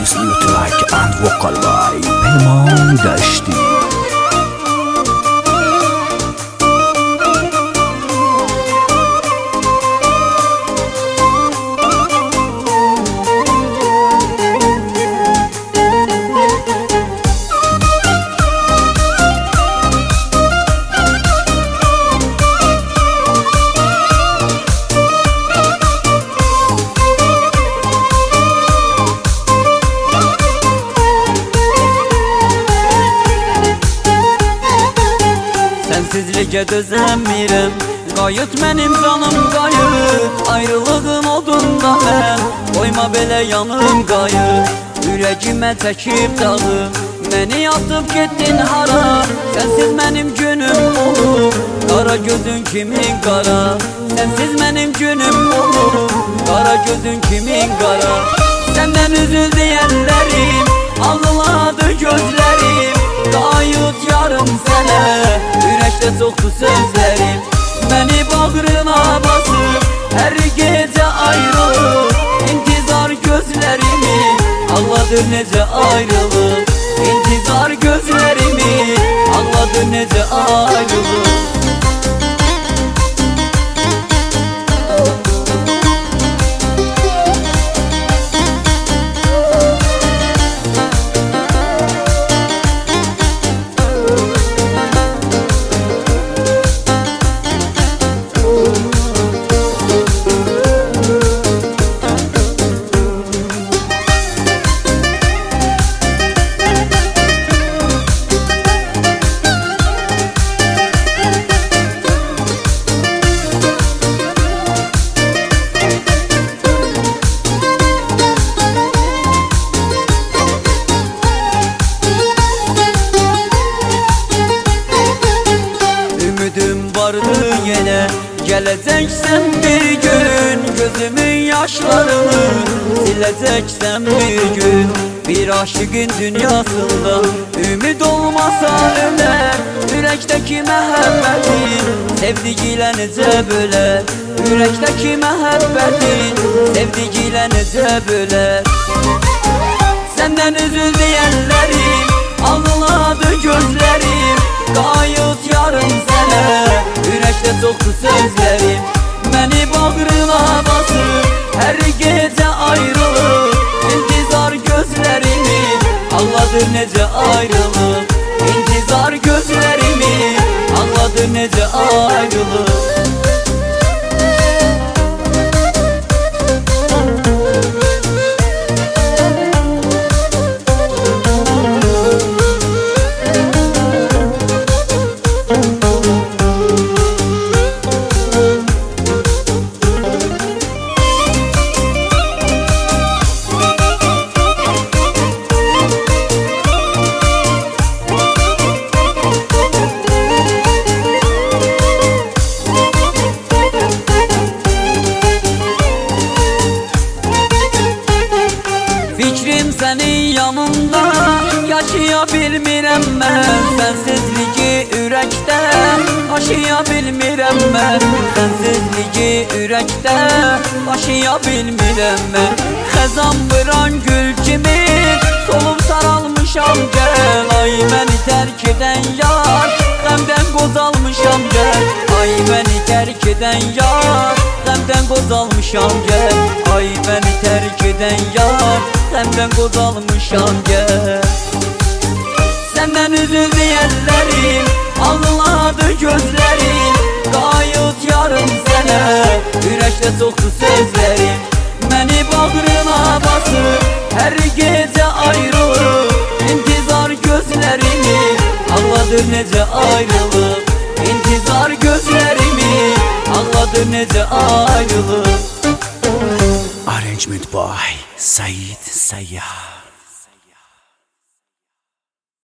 listening to track and vocal by Peyman Dashti. Sensizlikə dözəmirəm, qayıt mənim canım qayıt. Ayrılığın odunda mən, qoyma belə yanım qayıt. Ürəyimə çəkib dağıb, məni atıb getdin hara. Sənsiz mənim günüm olur, qara gözün kimin qara. Sənsiz mənim günüm olur, qara gözün kimin qara. Səndən üzül deyənlərim, ağladı gözlərim. Qayıt yarım sənə, ürəkdə çoxdur sözlərim. Məni bağrına basıb, hər gecə ayrılır. İntizar gözlərimi, ağladır necə ayrılır. İntizar gözlərimi, ağladır necə ayrılır. Vardı yenə, gələcəksən bir gün. Gözümün yaşlarını siləcəksən bir gün. Bir aşıqın dünyasında ümid olmasa ölər. Ürəkdəki məhəbbətin sevdiyilə necə bölər. Ürəkdəki məhəbbətin sevdiyilə necə bölər. Səndən üzül deyənlərim, ağladı gözlərim. Qayıt yarım sənə, ürəkdə çoxdur sözlərim. Məni bağrına basıb, hər gecə ayrılır. İntizar gözlərimi, ağladır necə ayrılır. İntizar gözlərimi, ağladır necə ayrılır. Fikrim sənin yanında, yaşaya bilmirəm mən. Sənsizligi ürəkdə, aşıya bilmirəm mən. Sənsizligi ürəkdə, aşıya bilmirəm mən. Xəzan vuran gül kimi, solub saralmışam gəl. Ay məni tərk edən yar, qəmdən qozalmışam gəl. Ay məni tərk edən yar, qəmdən qozalmışam gəl. Ay məni tərk edən yar, qəmdən qozalmışam gəl. Səndən üzül deyənlərim, ağladı gözlərim. Qayıt yarım sənə, ürəkdə çoxdur sözlərim. Məni bağrına basıb, hər gecə ayrılır. İntizar gözlərimi, ağladır necə ayrılır. İntizar gözlərimi, ağladır necə ayrılır. Arrangement by Said Sayyah.